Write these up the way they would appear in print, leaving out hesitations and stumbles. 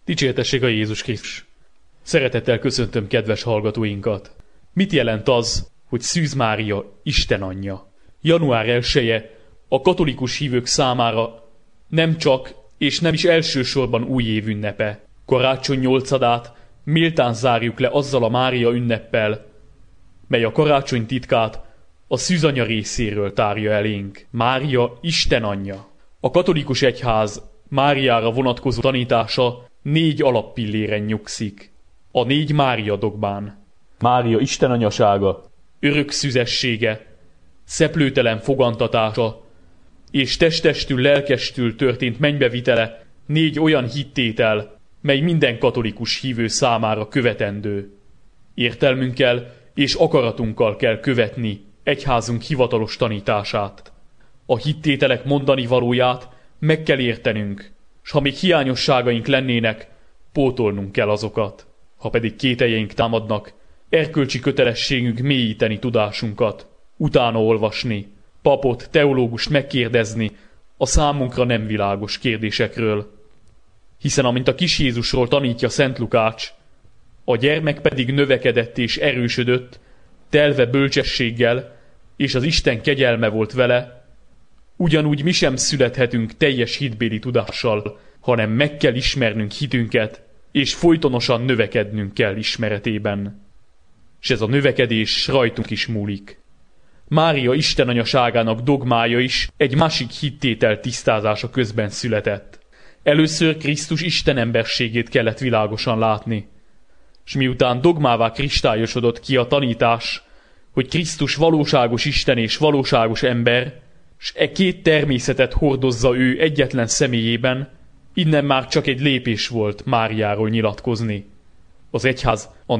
Dicsértessék a Jézus Krisztus! Szeretettel köszöntöm kedves hallgatóinkat! Mit jelent az, hogy Szűz Mária Isten anyja? Január 1-je a katolikus hívők számára nem csak és nem is elsősorban újév ünnepe. Karácsony 8-át méltán zárjuk le azzal a Mária ünneppel, mely a karácsony titkát a szűzanya részéről tárja elénk. Mária Isten anyja. A katolikus egyház Máriára vonatkozó tanítása 4 alappilléren nyugszik. A 4 Mária dogmán. Mária Isten anyasága, örök szüzessége, szeplőtelen fogantatása és testestül, lelkestül történt mennybevitele 4 olyan hittétel, mely minden katolikus hívő számára követendő. Értelmünkkel és akaratunkkal kell követni egyházunk hivatalos tanítását. A hittételek mondani valóját meg kell értenünk, s ha még hiányosságaink lennének, pótolnunk kell azokat. Ha pedig kételjeink támadnak, erkölcsi kötelességünk mélyíteni tudásunkat, utána olvasni, papot, teológust megkérdezni a számunkra nem világos kérdésekről. Hiszen amint a kis Jézusról tanítja Szent Lukács, a gyermek pedig növekedett és erősödött, telve bölcsességgel, és az Isten kegyelme volt vele, ugyanúgy mi sem születhetünk teljes hitbéli tudással, hanem meg kell ismernünk hitünket, és folytonosan növekednünk kell ismeretében. És ez a növekedés rajtunk is múlik. Mária Isten anyaságának dogmája is egy másik hittétel tisztázása közben született. Először Krisztus Isten emberségét kellett világosan látni, és miután dogmává kristályosodott ki a tanítás, hogy Krisztus valóságos Isten és valóságos ember, s e 2 természetet hordozza ő egyetlen személyében, innen már csak egy lépés volt Máriáról nyilatkozni. Az egyház a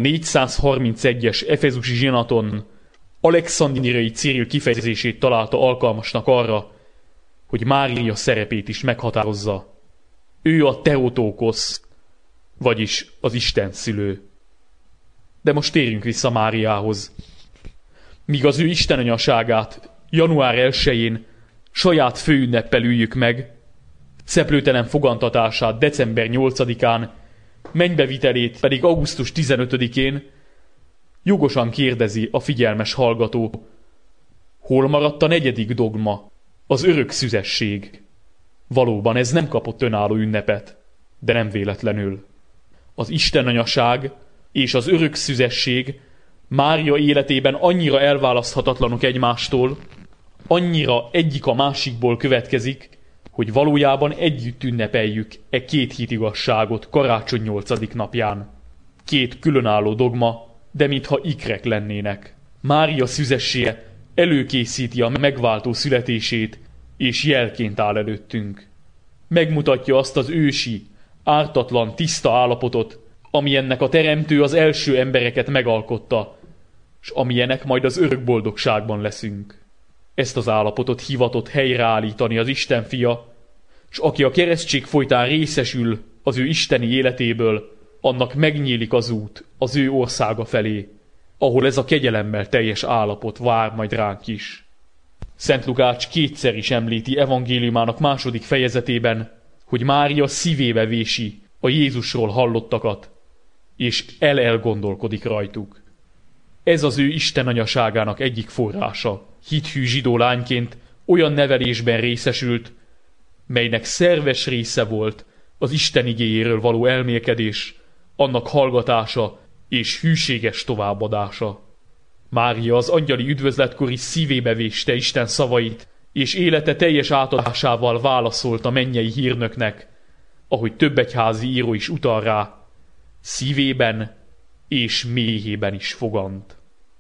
431-es efezusi zsinaton alexandriai Cirill kifejezését találta alkalmasnak arra, hogy Mária szerepét is meghatározza. Ő a Theotokos, vagyis az Isten szülő. De most térjünk vissza Máriához. Míg az ő istenanyaságát január 1-én saját főünneppel üljük meg, szeplőtelen fogantatását december 8-án, mennybevitelét pedig augusztus 15-én, jogosan kérdezi a figyelmes hallgató, hol maradt a 4. dogma, az örök szüzesség? Valóban ez nem kapott önálló ünnepet, de nem véletlenül. Az istenanyaság és az örök szüzesség Mária életében annyira elválaszthatatlanok egymástól, annyira egyik a másikból következik, hogy valójában együtt ünnepeljük e 2 hitigazságot karácsony 8. napján. 2 különálló dogma, de mintha ikrek lennének. Mária szüzessége előkészíti a megváltó születését, és jelként áll előttünk. Megmutatja azt az ősi, ártatlan, tiszta állapotot, amilyennek a Teremtő az első embereket megalkotta, s amilyenek majd az örök boldogságban leszünk. Ezt az állapotot hivatott helyreállítani az Isten fia, s aki a keresztség folytán részesül az ő isteni életéből, annak megnyílik az út az ő országa felé, ahol ez a kegyelemmel teljes állapot vár majd ránk is. Szent Lukács 2-szer is említi evangéliumának 2. fejezetében, hogy Mária szívébe vési a Jézusról hallottakat, és elgondolkodik rajtuk. Ez az ő Isten anyaságának egyik forrása. Hithű zsidó lányként olyan nevelésben részesült, melynek szerves része volt az Isten igéjéről való elmélkedés, annak hallgatása és hűséges továbbadása. Mária az angyali üdvözletkor is szívébe véste Isten szavait, és élete teljes átadásával válaszolt a mennyei hírnöknek, ahogy több egyházi író is utal rá, szívében és méhében is fogant.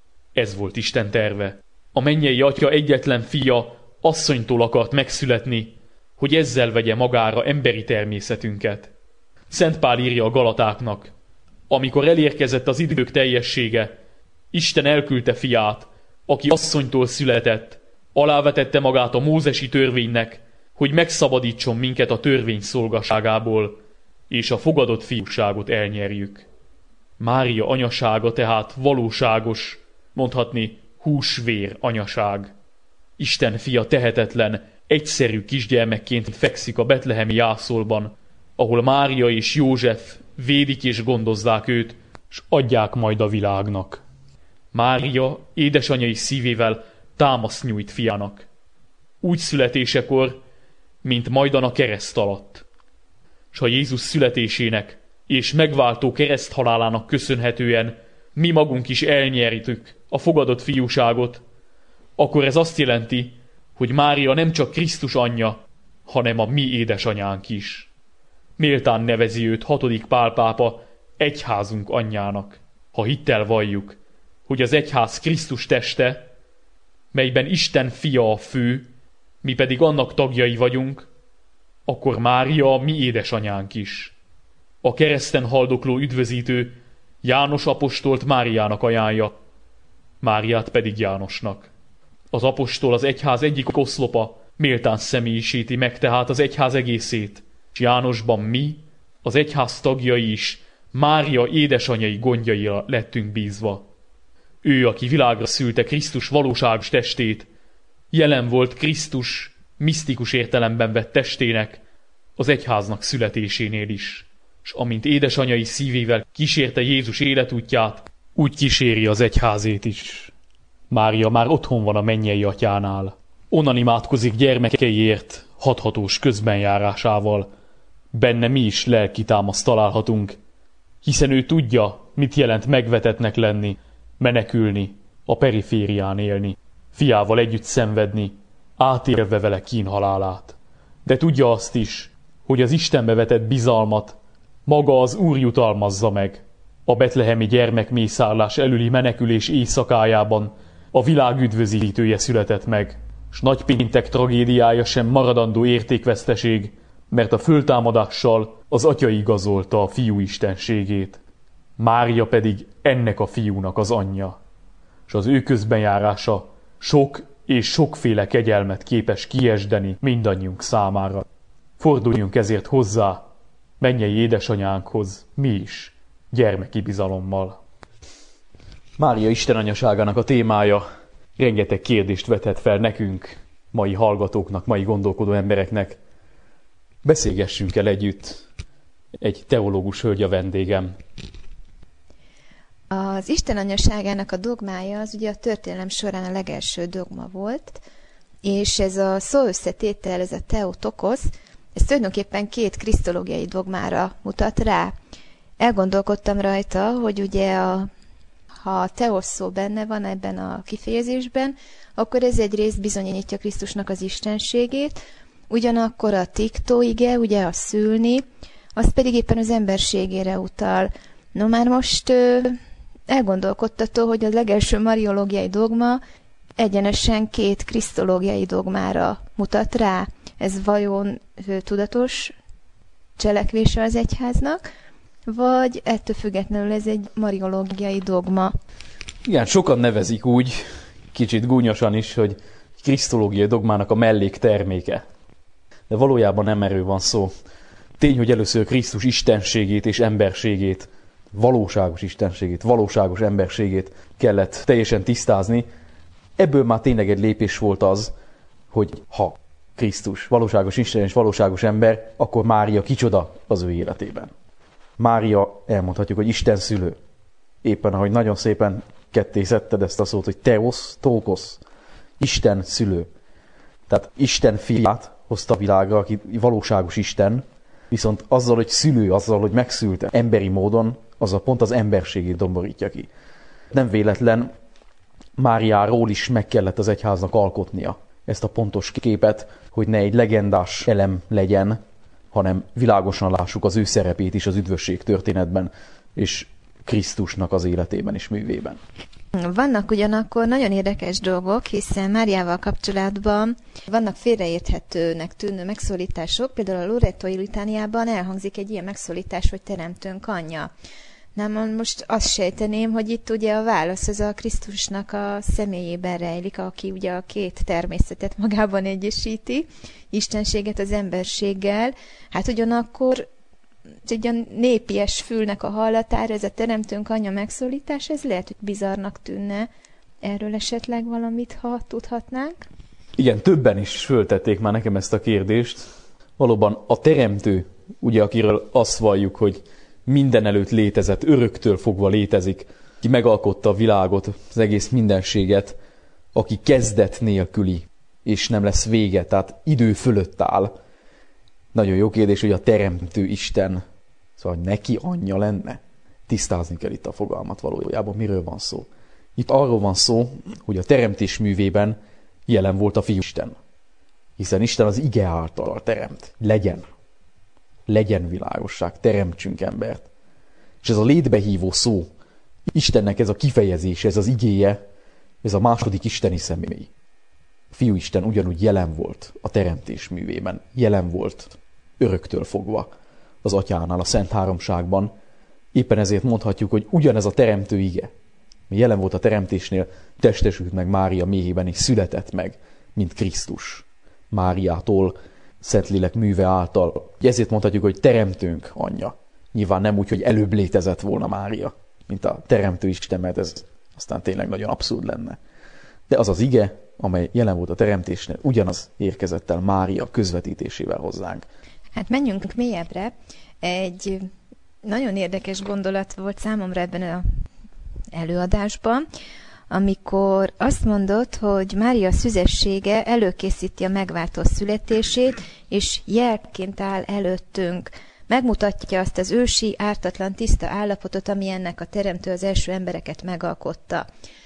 Ez volt Isten terve. A mennyei Atya egyetlen fia asszonytól akart megszületni, hogy ezzel vegye magára emberi természetünket. Szent Pál írja a Galatáknak, amikor elérkezett az idők teljessége, Isten elküldte fiát, aki asszonytól született, alávetette magát a mózesi törvénynek, hogy megszabadítson minket a törvény szolgaságából, és a fogadott fiúságot elnyerjük. Mária anyasága tehát valóságos, mondhatni húsvér anyaság. Isten fia tehetetlen, egyszerű kisgyermekként fekszik a betlehemi jászolban, ahol Mária és József védik és gondozzák őt, s adják majd a világnak. Mária édesanyai szívével támaszt nyújt fiának. Úgy születésekor, mint majdan a kereszt alatt. S ha Jézus születésének és megváltó kereszthalálának köszönhetően mi magunk is elnyerjük a fogadott fiúságot, akkor ez azt jelenti, hogy Mária nem csak Krisztus anyja, hanem a mi édesanyánk is. Méltán nevezi őt 6. Pál pápa egyházunk anyjának, ha hittel valljuk, hogy az egyház Krisztus teste, melyben Isten fia a fő, mi pedig annak tagjai vagyunk, akkor Mária a mi édesanyánk is. A kereszten haldokló üdvözítő János apostolt Máriának ajánlja, Máriát pedig Jánosnak. Az apostol az egyház egyik oszlopa, méltán személyisíti meg tehát az egyház egészét, és Jánosban mi, az egyház tagjai is, Mária édesanyai gondjaira lettünk bízva. Ő, aki világra szülte Krisztus valóságos testét, jelen volt Krisztus misztikus értelemben vett testének, az egyháznak születésénél is, s amint édesanyai szívével kísérte Jézus életútját, úgy kíséri az egyházét is. Mária már otthon van a mennyei atyánál. Onnan imádkozik gyermekeiért hathatós közbenjárásával. Benne mi is lelki támaszt találhatunk, hiszen ő tudja, mit jelent megvetettnek lenni, menekülni, a periférián élni, fiával együtt szenvedni, átélve vele kínhalálát. De tudja azt is, hogy az Istenbe vetett bizalmat maga az Úr jutalmazza meg. A betlehemi gyermekmészárlás elüli menekülés éjszakájában a világ üdvözítője született meg, s nagypéntek tragédiája sem maradandó értékveszteség, mert a föltámadással az atya igazolta a fiú istenségét. Mária pedig ennek a fiúnak az anyja, s az ő közbenjárása sok és sokféle kegyelmet képes kiesdeni mindannyiunk számára. Forduljunk ezért hozzá, mennyei édesanyánkhoz, mi is, gyermeki bizalommal. Mária istenanyaságának a témája rengeteg kérdést vethet fel nekünk, mai hallgatóknak, mai gondolkodó embereknek. Beszélgessünk el együtt. Egy teológus hölgy a vendégem. Az Isten anyaságának a dogmája az ugye a történelem során a legelső dogma volt, és ez a szó összetétel, ez a Theotokos, ez tulajdonképpen 2 krisztológiai dogmára mutat rá. Elgondolkodtam rajta, hogy ugye ha a teosz szó benne van ebben a kifejezésben, akkor ez egyrészt bizonyítja Krisztusnak az istenségét, ugyanakkor a tiktó ige, ugye a szülni, az pedig éppen az emberségére utal. No már most elgondolkodtató, hogy a legelső mariológiai dogma egyenesen 2 krisztológiai dogmára mutat rá. Ez vajon tudatos cselekvése az egyháznak, vagy ettől függetlenül ez egy mariológiai dogma? Igen, sokan nevezik úgy, kicsit gúnyosan is, hogy krisztológiai dogmának a mellékterméke. De valójában nem erről van szó. Tény, hogy először Krisztus istenségét és emberségét, valóságos istenségét, valóságos emberségét kellett teljesen tisztázni. Ebből már tényleg egy lépés volt az, hogy ha Krisztus valóságos Isten és valóságos ember, akkor Mária kicsoda az ő életében. Mária, elmondhatjuk, hogy Isten szülő. Éppen ahogy nagyon szépen ketté szedted ezt a szót, hogy Theos, Tókosz, Isten szülő. Tehát Isten fiát hozta világra, aki valóságos Isten, viszont azzal, hogy szülő, azzal, hogy megszülte emberi módon, az a pont az emberségét domborítja ki. Nem véletlen, Máriáról is meg kellett az egyháznak alkotnia ezt a pontos képet, hogy ne egy legendás elem legyen, hanem világosan lássuk az ő szerepét is az üdvösség történetben, és Krisztusnak az életében és művében. Vannak ugyanakkor nagyon érdekes dolgok, hiszen Máriával kapcsolatban vannak félreérthetőnek tűnő megszólítások, például a Lorettoi litániában elhangzik egy ilyen megszólítás, hogy Teremtőnk anyja. Nem, most azt sejteném, hogy itt ugye a válasz az a Krisztusnak a személyében rejlik, aki ugye a 2 természetet magában egyesíti, istenséget az emberséggel. Hát ugyanakkor egy a népies fülnek a hallatára, ez a Teremtőnk anyja megszólítás, ez lehet, hogy bizarrnak tűnne. Erről esetleg valamit, ha tudhatnánk? Igen, többen is föltették már nekem ezt a kérdést. Valóban a Teremtő ugye akiről azt valljuk, hogy minden előtt létezett, öröktől fogva létezik, aki megalkotta a világot, az egész mindenséget, aki kezdet nélküli, és nem lesz vége, tehát idő fölött áll. Nagyon jó kérdés, hogy a teremtő Isten, szóval neki anyja lenne. Tisztázni kell itt a fogalmat valójában, miről van szó. Itt arról van szó, hogy a teremtés művében jelen volt a Fiúisten. Hiszen Isten az ige által teremt. Legyen világosság, teremtsünk embert. És ez a létbehívó szó, Istennek ez a kifejezés, ez az igéje, ez a második isteni személy. A Fiúisten ugyanúgy jelen volt a teremtés művében, jelen volt öröktől fogva az Atyánál, a Szent Háromságban. Éppen ezért mondhatjuk, hogy ugyanez a teremtő ige, ami jelen volt a teremtésnél, testesült meg Mária méhében, és született meg, mint Krisztus. Máriától, Szentlélek műve által. Ezért mondhatjuk, hogy teremtőnk anyja. Nyilván nem úgy, hogy előbb létezett volna Mária, mint a teremtő Isten, mert ez aztán tényleg nagyon abszurd lenne. De az az ige, amely jelen volt a teremtésnél, ugyanaz érkezett el Mária közvetítésével hozzánk. Hát menjünk mélyebbre. Egy nagyon érdekes gondolat volt számomra ebben az előadásban, amikor azt mondott, hogy Mária szüzessége előkészíti a megváltó születését, és jelként áll előttünk. Megmutatja azt az ősi, ártatlan, tiszta állapotot, ami ennek a teremtő az első embereket megalkotta.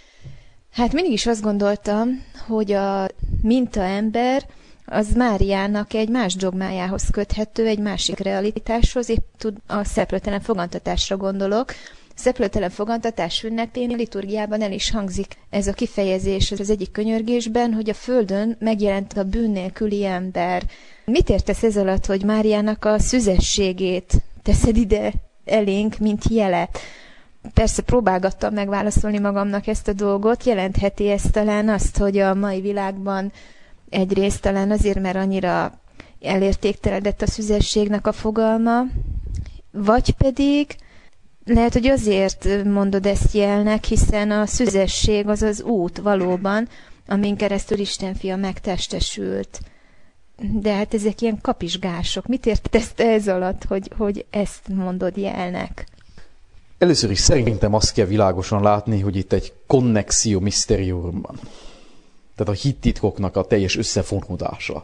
Hát mindig is azt gondoltam, hogy a mintaember az Máriának egy más dogmájához köthető, egy másik realitáshoz, épp a szeplőtelen fogantatásra gondolok. A szeplőtelen fogantatás ünnepén a liturgiában el is hangzik ez a kifejezés az egyik könyörgésben, hogy a földön megjelent a bűn nélküli ember. Mit értesz ez alatt, hogy Máriának a szüzességét teszed ide elénk, mint jelet? Persze próbálgattam megválaszolni magamnak ezt a dolgot. Jelentheti ez talán azt, hogy a mai világban egyrészt talán azért, mert annyira elértéktelenedett a szüzességnek a fogalma, vagy pedig lehet, hogy azért mondod ezt jelnek, hiszen a szüzesség az az út valóban, amin keresztül Isten fia megtestesült. De hát ezek ilyen kapizsgások. Mit értesz te ez alatt, hogy ezt mondod jelnek? Először is szerintem azt kell világosan látni, hogy itt egy connexio mysterium van. Tehát a hittitkoknak a teljes összefonódása.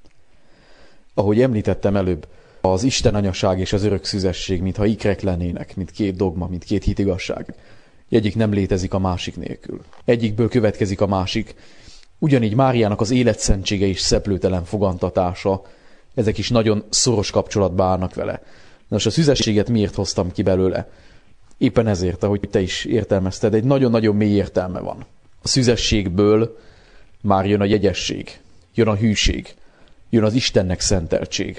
Ahogy említettem előbb, az Isten anyaság és az örök szüzesség, mintha ikrek lennének, mint két dogma, mint két hitigasság. Egyik nem létezik a másik nélkül. Egyikből következik a másik. Ugyanígy Máriának az életszentsége és szeplőtelen fogantatása, ezek is nagyon szoros kapcsolatba állnak vele. Nos, a szüzességet miért hoztam ki belőle? Éppen ezért, ahogy te is értelmezted, egy nagyon-nagyon mély értelme van. A szüzességből már jön a jegyesség, jön a hűség, jön az Istennek szenteltség.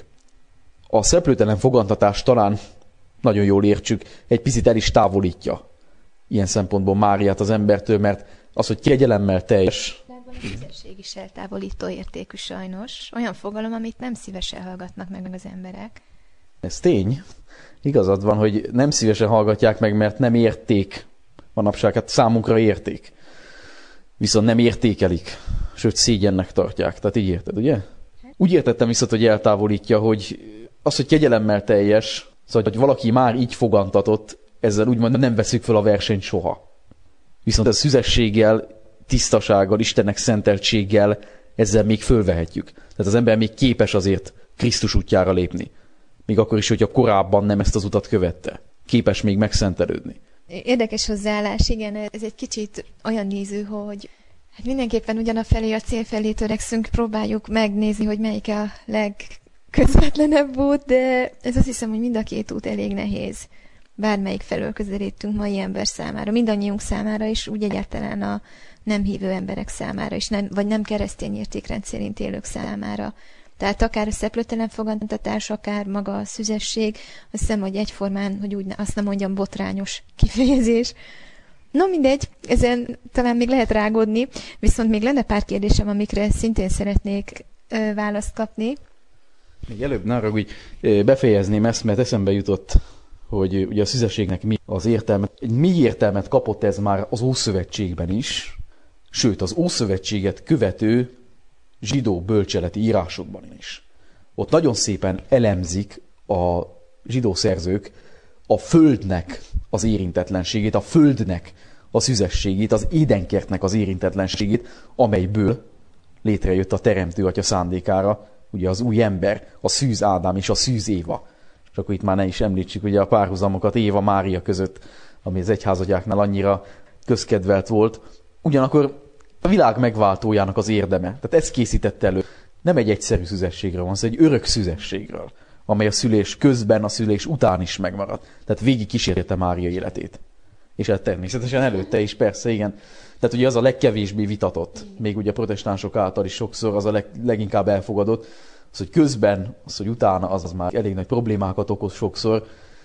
A szeplőtelen fogantatás talán, nagyon jól értsük, egy picit el is távolítja ilyen szempontból Máriát az embertől, mert az, hogy kegyelemmel teljes... A szüzesség is eltávolító értékű sajnos. Olyan fogalom, amit nem szívesen hallgatnak meg az emberek. Ez tény. Igazad van, hogy nem szívesen hallgatják meg, mert nem érték. Manapság hát számunkra érték. Viszont nem értékelik, sőt szégyennek tartják. Tehát így érted, ugye? Úgy értettem viszont, hogy eltávolítja, hogy az, hogy kegyelemmel teljes, szóval, hogy valaki már így fogantatott, ezzel úgymond nem veszük fel a versenyt soha. Viszont a szüzességgel, tisztasággal, Istennek szenteltséggel ezzel még fölvehetjük. Tehát az ember még képes azért Krisztus útjára lépni. Még akkor is, hogyha korábban nem ezt az utat követte. Képes még megszentelődni. Érdekes hozzáállás, igen, ez egy kicsit olyan néző, hogy hát mindenképpen ugyanafelé a cél felé törekszünk, próbáljuk megnézni, hogy melyik a legközvetlenebb út, de ez azt hiszem, hogy mind a két út elég nehéz. Bármelyik felől közelítünk mai ember számára, mindannyiunk számára is, úgy egyáltalán a nem hívő emberek számára is, vagy nem keresztény értékrend szerint élők számára. Tehát akár a szeplőtelen fogantatás, akár maga a szüzesség, azt hiszem, hogy egyformán, hogy úgy azt nem mondjam, botrányos kifejezés. No mindegy, ezen talán még lehet rágódni, viszont még lenne pár kérdésem, amikre szintén szeretnék választ kapni. Még előbb ne arra, hogy befejezném ezt, mert eszembe jutott, hogy ugye a szüzességnek mi az értelme. Egy mély értelmet kapott ez már az Ószövetségben is, sőt az Ószövetséget követő zsidó bölcseleti írásokban is. Ott nagyon szépen elemzik a zsidó szerzők a földnek az érintetlenségét, a földnek a szüzességét, az édenkertnek az érintetlenségét, amelyből létrejött a Teremtő Atya szándékára, ugye az új ember, a szűz Ádám és a szűz Éva. És akkor itt már ne is említsük ugye a párhuzamokat Éva Mária között, ami az egyházatyáknál annyira közkedvelt volt. Ugyanakkor a világ megváltójának az érdeme. Tehát ez készítette elő. Nem egy egyszerű szüzességről van szó, egy örök szüzességről, amely a szülés közben, a szülés után is megmaradt. Tehát végig kísérte Mária életét. És hát természetesen előtte is, persze, igen. Tehát ugye az a legkevésbé vitatott, még ugye a protestánsok által is sokszor az a leginkább elfogadott, az, hogy közben, az, hogy utána, az már elég nagy problémákat okoz sokszor,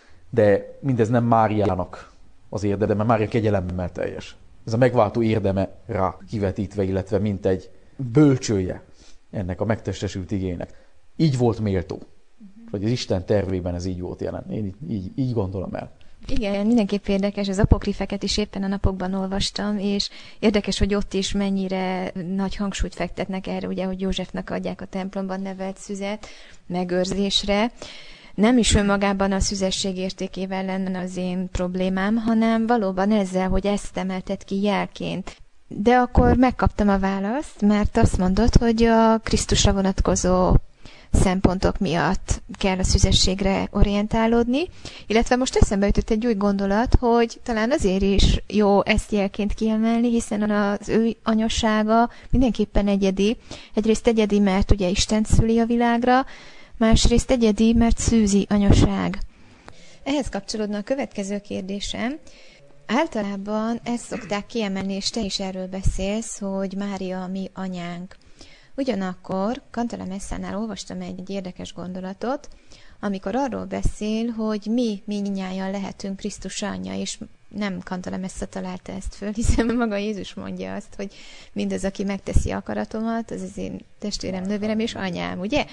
de mindez nem Máriának az érdeme, mert Mária kegyelemmel teljes. Ez a megváltó érdeme rá kivetítve, illetve mint egy bölcsője ennek a megtestesült igének. Így volt méltó. Vagy az Isten tervében ez így volt jelen. Én így gondolom el. Igen, mindenképp érdekes, az apokrifeket is éppen a napokban olvastam, és érdekes, hogy ott is mennyire nagy hangsúlyt fektetnek erre, ugye, hogy Józsefnek adják a templomban nevelt szüzet megőrzésre. Nem is önmagában a szüzesség értékével lenne az én problémám, hanem valóban ezzel, hogy ezt emeltet ki jelként. De akkor megkaptam a választ, mert azt mondod, hogy a Krisztusra vonatkozó szempontok miatt kell a szüzességre orientálódni, illetve most eszembe jutott egy új gondolat, hogy talán azért is jó ezt jelként kiemelni, hiszen az ő anyassága mindenképpen egyedi. Egyrészt egyedi, mert ugye Isten szüli a világra, másrészt egyedi, mert szűzi anyaság. Ehhez kapcsolódna a következő kérdésem. Általában ezt szokták kiemelni, és te is erről beszélsz, hogy Mária a mi anyánk. Ugyanakkor Cantala Messánál olvastam egy érdekes gondolatot, amikor arról beszél, hogy mi mindnyájan lehetünk Krisztus anyja, és nem Cantala Messa találta ezt föl, hiszen maga Jézus mondja azt, hogy mindaz, aki megteszi akaratomat, az az én testvérem, nővérem és anyám, ugye?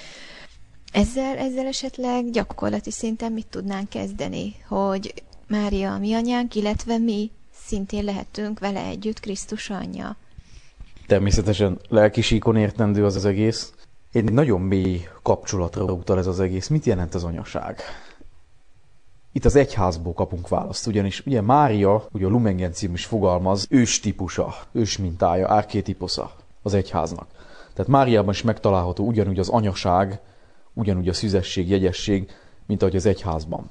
Ezzel esetleg gyakorlati szinten mit tudnánk kezdeni, hogy Mária a mi anyánk, illetve mi szintén lehetünk vele együtt Krisztus anyja. Természetesen lelki síkon értendő az egész. Egy nagyon mély kapcsolatra utal ez az egész. Mit jelent az anyaság? Itt az egyházból kapunk választ, ugyanis ugye Mária, ugye a Lumen Gentium is fogalmaz, őstípusa, ősmintája, archétiposza az egyháznak. Tehát Máriában is megtalálható ugyanúgy az anyaság, ugyanúgy a szüzesség, jegyesség, mint ahogy az egyházban.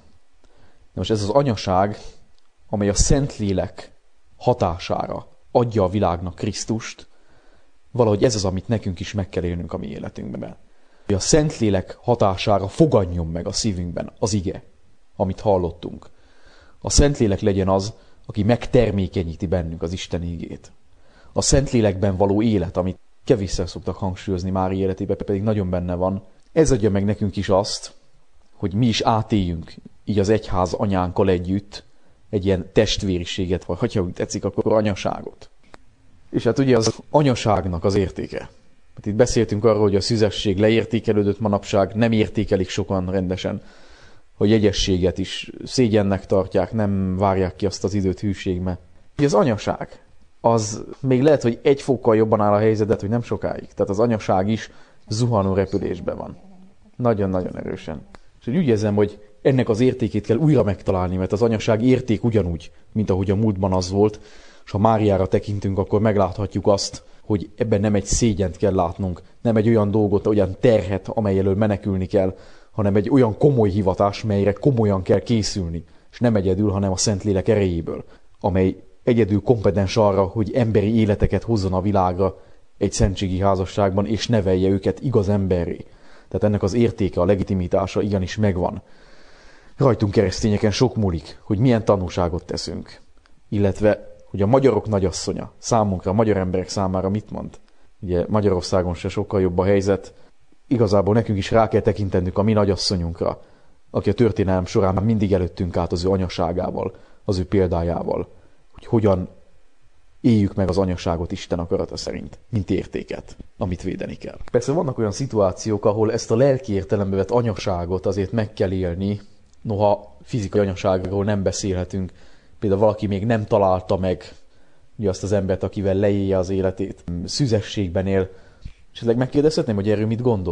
De most ez az anyaság, amely a Szentlélek hatására adja a világnak Krisztust, valahogy ez az, amit nekünk is meg kell élnünk a mi életünkben. Hogy a Szentlélek hatására fogadjon meg a szívünkben az ige, amit hallottunk. A Szentlélek legyen az, aki megtermékenyíti bennünk az Isten igét. A Szentlélekben való élet, amit kevésszer szoktak hangsúlyozni Mária életében, pedig nagyon benne van, ez adja meg nekünk is azt, hogy mi is átéljünk így az egyház anyánkkal együtt egy ilyen testvériséget, vagy ha úgy tetszik, akkor anyaságot. És hát ugye az anyaságnak az értéke. Hát itt beszéltünk arról, hogy a szüzesség leértékelődött manapság, nem értékelik sokan rendesen, hogy jegyességet is szégyennek tartják, nem várják ki azt az időt hűségbe. Ugye az anyaság, az még lehet, hogy egy fokkal jobban áll a helyzetet, hogy nem sokáig. Tehát az anyaság is zuhanó repülésben van. Nagyon-nagyon erősen. És úgy érzem, hogy ennek az értékét kell újra megtalálni, mert az anyaság érték ugyanúgy, mint ahogy a múltban az volt, és ha Máriára tekintünk, akkor megláthatjuk azt, hogy ebben nem egy szégyent kell látnunk, nem egy olyan dolgot, olyan terhet, amely elől menekülni kell, hanem egy olyan komoly hivatás, melyre komolyan kell készülni, és nem egyedül, hanem a Szentlélek erejéből, amely egyedül kompetens arra, hogy emberi életeket hozzon a világra egy szentségi házasságban, és nevelje őket igaz emberré. Tehát ennek az értéke, a legitimitása igenis megvan. Rajtunk keresztényeken sok múlik, hogy milyen tanúságot teszünk, illetve hogy a magyarok nagyasszonya számunkra, a magyar emberek számára mit mond. Ugye Magyarországon se sokkal jobb a helyzet. Igazából nekünk is rá kell tekintenünk a mi nagyasszonyunkra, aki a történelem során már mindig előttünk át az ő anyaságával, az ő példájával, hogy hogyan éljük meg az anyaságot Isten akarata szerint, mint értéket, amit védeni kell. Persze vannak olyan szituációk, ahol ezt a lelki értelembe vett anyaságot azért meg kell élni, noha fizikai anyaságról nem beszélhetünk. Például valaki még nem találta meg ugye azt az embert, akivel leélje az életét, szüzességben él. És megkérdezhetném, hogy erről mit gondolsz?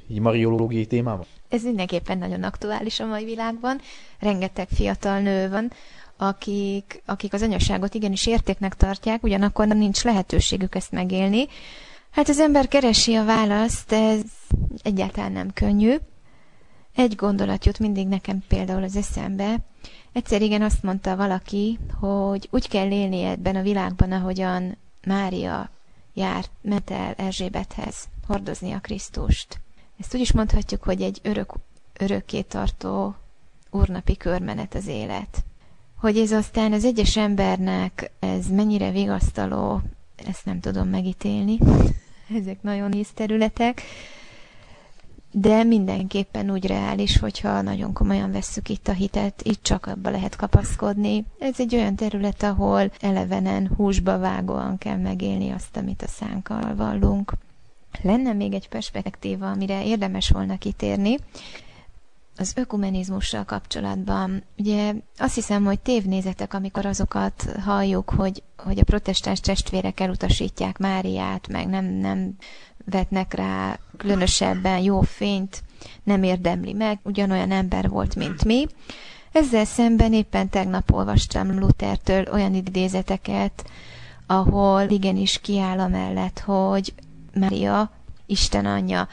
így mariológiai témában? Ez mindenképpen nagyon aktuális a mai világban. Rengeteg fiatal nő van, akik az anyaságot igenis értéknek tartják, ugyanakkor nem nincs lehetőségük ezt megélni. Hát az ember keresi a választ, ez egyáltalán nem könnyű. Egy gondolat jut mindig nekem például az eszembe. Egyszer igen azt mondta valaki, hogy úgy kell élni ebben a világban, ahogyan Mária ment el Erzsébethez hordozni a Krisztust. Ezt úgy is mondhatjuk, hogy egy örökké tartó úrnapi körmenet az élet. Hogy ez aztán az egyes embernek ez mennyire vigasztaló, ezt nem tudom megítélni. Ezek nagyon nehéz területek. De mindenképpen úgy reális, hogyha nagyon komolyan vesszük itt a hitet, itt csak abba lehet kapaszkodni. Ez egy olyan terület, ahol elevenen húsba vágóan kell megélni azt, amit a szánkkal vallunk. Lenne még egy perspektíva, amire érdemes volna kitérni. Az ökumenizmussal kapcsolatban, ugye azt hiszem, hogy tévnézetek, amikor azokat halljuk, hogy a protestáns testvérek elutasítják Máriát, meg nem vetnek rá különösebben jó fényt, nem érdemli meg, ugyanolyan ember volt, mint mi. Ezzel szemben éppen tegnap olvastam Luthertől olyan idézeteket, ahol igenis kiáll amellett, hogy Mária Isten anyja.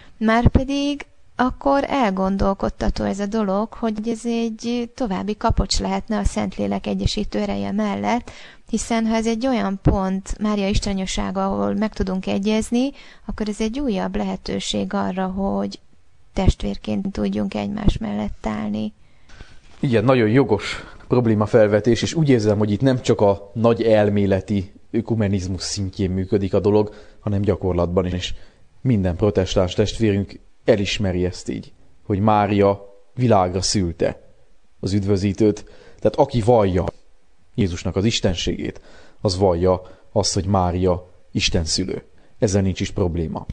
Márpedig akkor elgondolkodtató ez a dolog, hogy ez egy további kapocs lehetne a Szentlélek egyesítő ereje mellett, hiszen ha ez egy olyan pont, Mária istenanyasága, ahol meg tudunk egyezni, akkor ez egy újabb lehetőség arra, hogy testvérként tudjunk egymás mellett állni. Igen, nagyon jogos problémafelvetés, és úgy érzem, hogy itt nem csak a nagy elméleti ökumenizmus szintjén működik a dolog, hanem gyakorlatban is. Minden protestáns testvérünk elismeri ezt így, hogy Mária világra szülte az üdvözítőt, tehát aki vallja Jézusnak az istenségét, az vallja azt, hogy Mária Isten szülő. Ezzel nincs is probléma.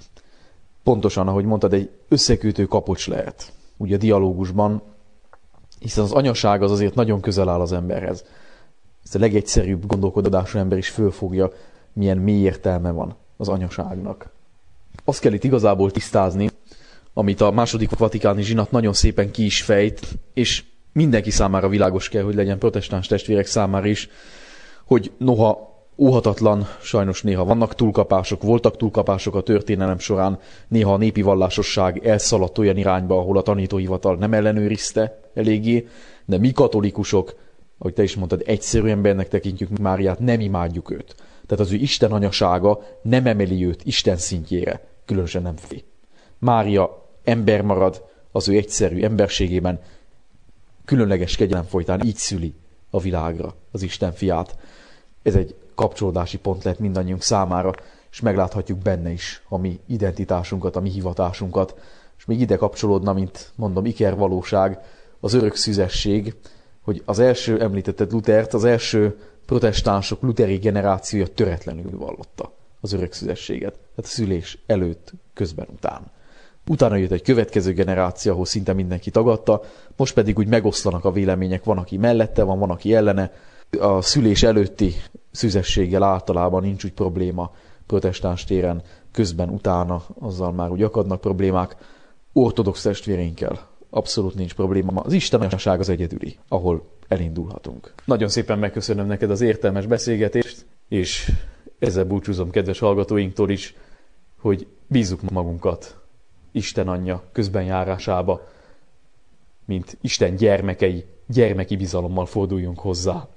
Pontosan, ahogy mondtad, egy összekötő kapocs lehet, ugye a dialógusban, hiszen az anyaság az azért nagyon közel áll az emberhez. Ezt a legegyszerűbb gondolkodású ember is fölfogja, milyen mély értelme van az anyaságnak. Azt kell itt igazából tisztázni, amit a második vatikáni zsinat nagyon szépen ki is fejt, és mindenki számára világos kell, hogy legyen, protestáns testvérek számára is, hogy noha óhatatlan, sajnos néha vannak túlkapások, voltak túlkapások a történelem során, néha a népi vallásosság elszaladt olyan irányba, ahol a tanítóhivatal nem ellenőrizte eléggé, de mi katolikusok, ahogy te is mondtad, egyszerű embernek tekintjük Máriát, nem imádjuk őt. Tehát az ő Isten anyasága nem emeli őt Isten szintjére, különösen nem fé. Mária ember marad az ő egyszerű emberségében, különleges kegyelem folytán így szüli a világra az Isten fiát. Ez egy kapcsolódási pont lehet mindannyiunk számára, és megláthatjuk benne is a mi identitásunkat, a mi hivatásunkat, és még ide kapcsolódna, mint mondom, ikervalóság, az örök szüzesség, hogy az első, említetted Luthert, az első protestánsok luteri generációja töretlenül vallotta az örök szüzességet, tehát a szülés előtt, közben, után. Utána jött egy következő generáció, ahol szinte mindenki tagadta, most pedig úgy megoszlanak a vélemények, van, aki mellette van aki ellene. A szülés előtti szüzességgel általában nincs úgy probléma protestáns téren, közben, utána, azzal már úgy akadnak problémák. Ortodox testvéreinkkel abszolút nincs probléma. Az istenanyaság az egyedüli, ahol elindulhatunk. Nagyon szépen megköszönöm neked az értelmes beszélgetést, és ezzel búcsúzom kedves hallgatóinktól is, hogy bízzuk magunkat Isten anyja közbenjárásába, mint Isten gyermekei, gyermeki bizalommal forduljunk hozzá.